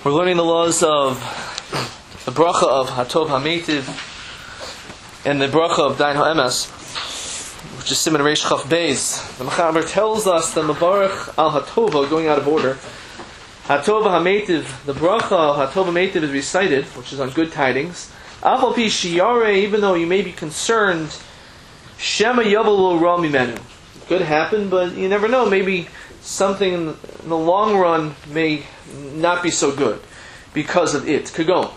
We're learning the laws of the bracha of Hatov HaMeitiv and the bracha of Dain HaEmes, which is Siman Reish Chaf Beis. The Mechaber tells us the Mevarech al Hatova, going out of order. Hatov HaMeitiv, the bracha of Hatov HaMeitiv is recited, which is on good tidings. Afal pi shiyare, even though you may be concerned, Shema Yavalo Ra Mimenu. It could happen, but you never know. Maybe something in the long run may not be so good because of it. Kagon.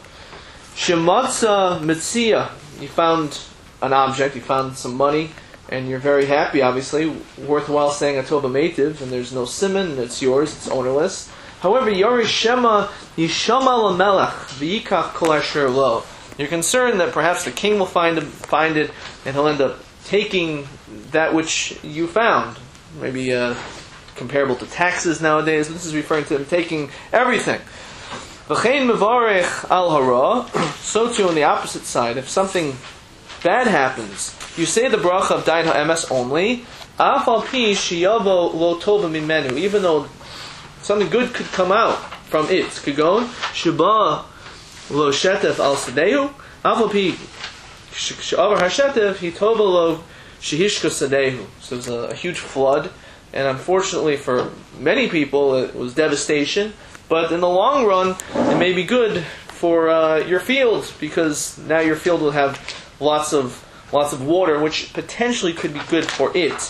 Shematza Mitzia. You found an object, you found some money, and you're very happy, obviously. Worthwhile saying Hatov HaMeitiv, and there's no siman, it's yours, it's ownerless. However, Yari Shema Yishama Lamelech V'yikach Kol Asher Lo. You're concerned that perhaps the king will find it, and he'll end up taking that which you found. Maybe comparable to taxes nowadays. This is referring to him taking everything. V'chein mevarech al hara. So too on the opposite side, if something bad happens, you say the bracha of Dain HaEmes only. Af al pi sheyavo lo tova mimenu. Even though something good could come out from it. Kagon sheba lo shetef al sadehu. Af al pi she'avar hashetef hitova lo shehishka sadehu. So there's a huge flood. And unfortunately for many people, it was devastation. But in the long run, it may be good for your field, because now your field will have lots of water, which potentially could be good for it.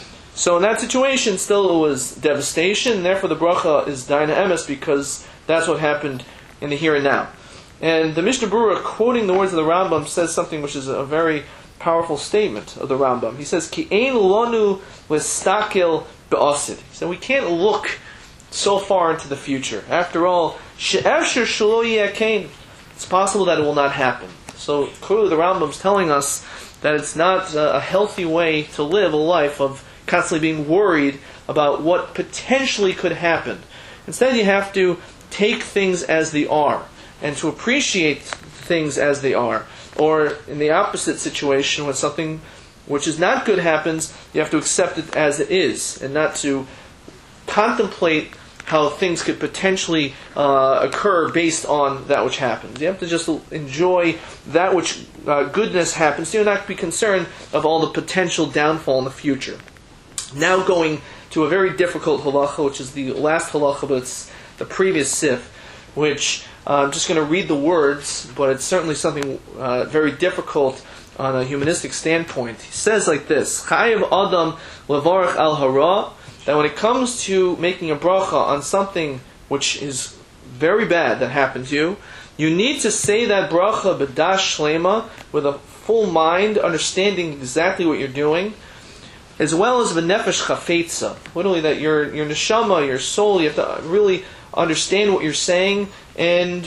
So in that situation, still it was devastation. And therefore, the bracha is Dain HaEmes, because that's what happened in the here and now. And the Mishnah Berurah, quoting the words of the Rambam, says something which is a very powerful statement of the Rambam. He says, "Ki ein lanu l'stakil be'asid." He said, we can't look so far into the future. After all, she'efshir shelo yeh, it's possible that it will not happen. So clearly the Rambam's telling us that it's not a healthy way to live a life of constantly being worried about what potentially could happen. Instead, you have to take things as they are and to appreciate things as they are. Or in the opposite situation, when something which is not good happens, you have to accept it as it is, and not to contemplate how things could potentially occur based on that which happens. You have to just enjoy that which goodness happens. You do not be concerned of all the potential downfall in the future. Now going to a very difficult halacha, which is the last halacha, but it's the previous sif, which I'm just going to read the words, but it's certainly something very difficult on a humanistic standpoint. He says like this: Chayav Adam levarach al hara. That when it comes to making a bracha on something which is very bad that happened to you, you need to say that bracha b'dash shlema, with a full mind, understanding exactly what you're doing, as well as v'nefesh chafetza. Literally, that your neshama, your soul, you have to really understand what you're saying and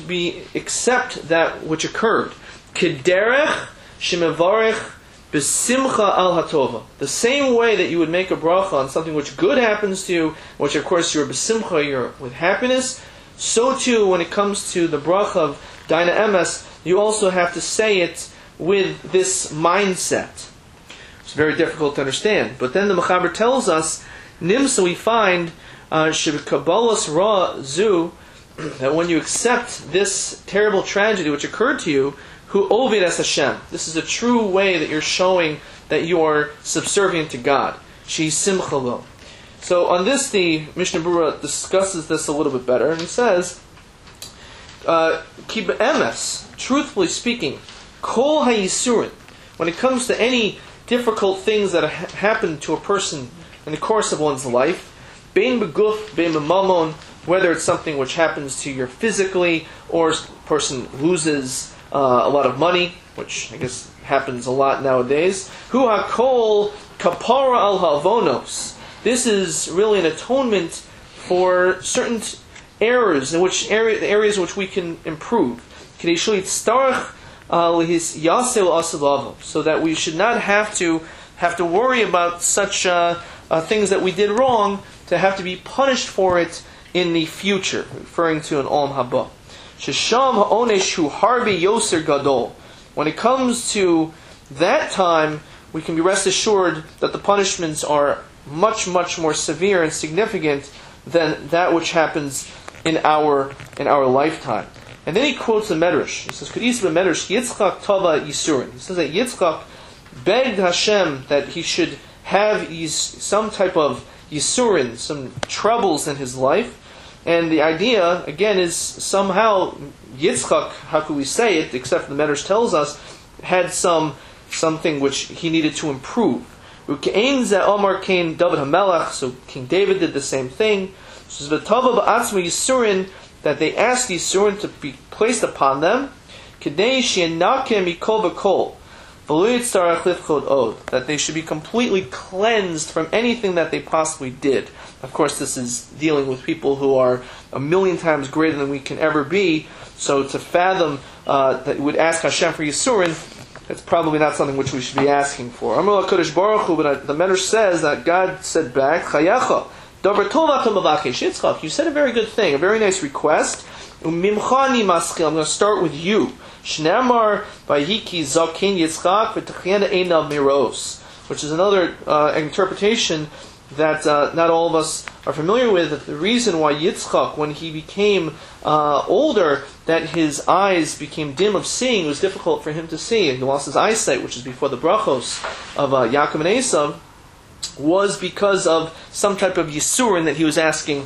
accept that which occurred. Kederech shemevarech b'simcha al hatova. The same way that you would make a bracha on something which good happens to you, which of course you're b'simcha, you're with happiness, so too when it comes to the bracha of Dain HaEmes, you also have to say it with this mindset. It's very difficult to understand. But then the Mechaber tells us, Nimsa, we find Sheb'Kabbalas Ra Zu, that when you accept this terrible tragedy which occurred to you, Hu Oved Es Hashem. This is a true way that you're showing that you are subservient to God. She Simcha Lo. So on this, the Mishnah Berurah discusses this a little bit better, and he says, Ki Be'emes, truthfully speaking, Kol HaYisurin, when it comes to any difficult things that happen to a person in the course of one's life, Bein Beguf, Bein B'Mamon, whether it's something which happens to you physically, or a person loses a lot of money, which I guess happens a lot nowadays. Hu hakol kapara al ha'avonos. This is really an atonement for certain errors, the areas which we can improve. So that we should not have to worry about such things that we did wrong, to have to be punished for it in the future, referring to an Olam Haba. Shesham ha'onesh hu harbi yoser gadol. When it comes to that time, we can be rest assured that the punishments are much, much more severe and significant than that which happens in our lifetime. And then he quotes the Medrash. He says, "K'disa b'Medrash Yitzchak tava Yisurin." He says that Yitzchak begged Hashem that he should have some type of Yisurin, some troubles in his life. And the idea, again, is somehow Yitzchak, how could we say it, except the Medrash tells us, had something which he needed to improve. So King David did the same thing. So Yisurin, that they asked Yisurin to be placed upon them, that they should be completely cleansed from anything that they possibly did. Of course, this is dealing with people who are 1,000,000 times greater than we can ever be. So to fathom that we would ask Hashem for Yisurin, that's probably not something which we should be asking for. But the Medrash says that God said back, Chayacha, Yitzchak, you said a very good thing, a very nice request. I'm going to start with you. Shnamar Vayiki Zakin Yitzchak v'Techiyana Einav Miros, which is another interpretation that not all of us are familiar with. That the reason why Yitzchak, when he became older, that his eyes became dim of seeing, it was difficult for him to see, and he lost his eyesight, which is before the brachos of Yaakov and Esav, was because of some type of Yisurin that he was asking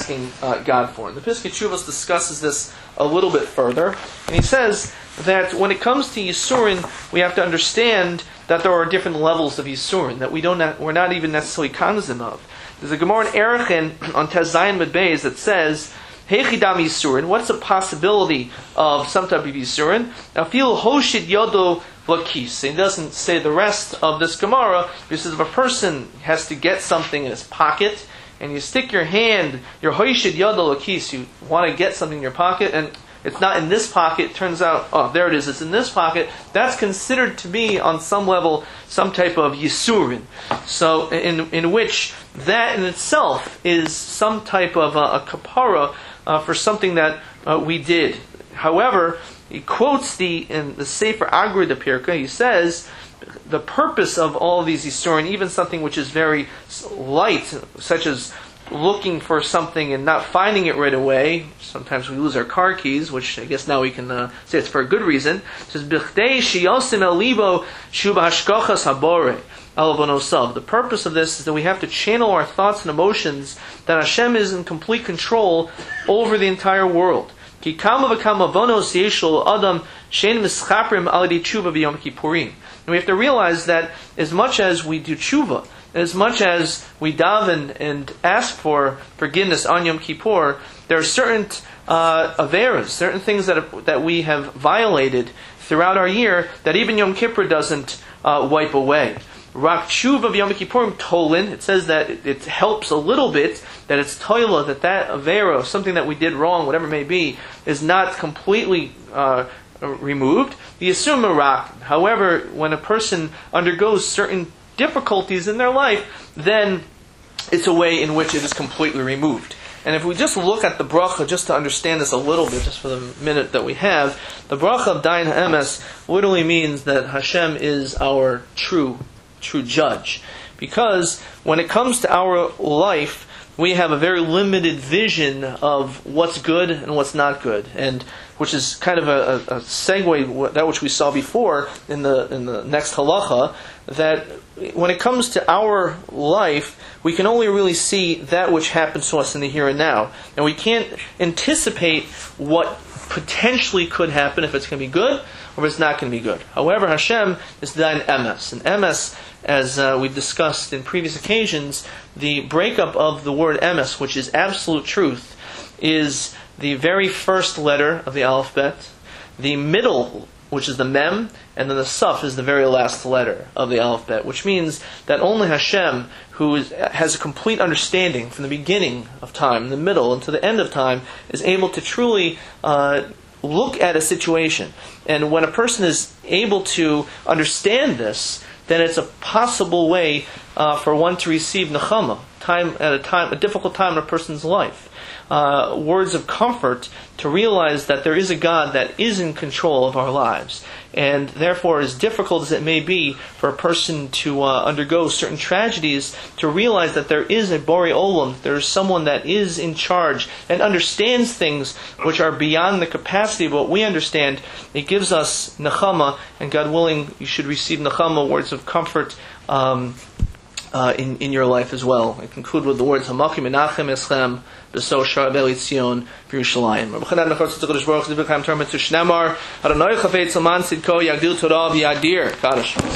God for. And the Piskei Teshuvos discusses this a little bit further, and he says that when it comes to Yisurin, we have to understand that there are different levels of Yisurin that we're not even necessarily cognizant of. There's a Gemara in Erechim on Tez Zayin Mud Beis that says, Hechidam Yisurin, what's the possibility of some type of Yisurin? Now, feel Hoshid Yodo Lakis. He doesn't say the rest of this Gemara, because if a person has to get something in his pocket, and you stick your hand, your Hoshid Yodo Lakis, you want to get something in your pocket, and it's not in this pocket, it turns out, oh, there it is, it's in this pocket, that's considered to be, on some level, some type of Yisurin. So, in which that in itself is some type of a kapara for something that we did. However, he quotes in the Sefer Agri de Pirka, he says, the purpose of all of these Yisurin, even something which is very light, such as looking for something and not finding it right away. Sometimes we lose our car keys, which I guess now we can say it's for a good reason. It says, "B'chdei shiyosim el libo shu b'hashkochas habore al avonosav." The purpose of this is that we have to channel our thoughts and emotions that Hashem is in complete control over the entire world. Ki kama v'kama avonos yeshul adam shein mischaprim al yedei tshuva b'yom kippurim. And we have to realize that as much as we do tshuva, as much as we daven and ask for forgiveness on Yom Kippur, there are certain averas, certain things that we have violated throughout our year that even Yom Kippur doesn't wipe away. Rak tshuva of Yom Kippurim tolin, it says that it helps a little bit, that it's toila, that avera, something that we did wrong, whatever it may be, is not completely removed. The Yisur Marak, however, when a person undergoes certain difficulties in their life, then it's a way in which it is completely removed. And if we just look at the bracha, just to understand this a little bit, just for the minute that we have, the bracha of Dayan Ha'emes literally means that Hashem is our true judge. Because when it comes to our life, we have a very limited vision of what's good and what's not good, and which is kind of a segue, that which we saw before in the next halacha, that when it comes to our life, we can only really see that which happens to us in the here and now. And we can't anticipate what potentially could happen, if it's going to be good or if it's not going to be good. However, Hashem is Dayan Emes. And Emes, as we've discussed in previous occasions, the breakup of the word Emes, which is absolute truth, is the very first letter of the alphabet, the middle, which is the mem, and then the suf is the very last letter of the alphabet, which means that only Hashem, who has a complete understanding from the beginning of time, the middle, and to the end of time, is able to truly look at a situation. And when a person is able to understand this, then it's a possible way for one to receive nechama, a difficult time in a person's life. Words of comfort to realize that there is a God that is in control of our lives. And therefore, as difficult as it may be for a person to undergo certain tragedies, to realize that there is a Borei Olam, there is someone that is in charge and understands things which are beyond the capacity of what we understand, it gives us nechama, and God willing, you should receive nechama, words of comfort, in your life as well. I conclude with the words Hamachi Menachem Eschem B'so Shar Beli Tzion B'Yerushalayim. Rabbi Chanan Nechor Tzitz HaKadosh Baruch Hu D'Vikayim Torah Mitzvah Shnemar Adonai Chafetz L'man Tzidko Yagdil Torah V'Yadir Kaddish.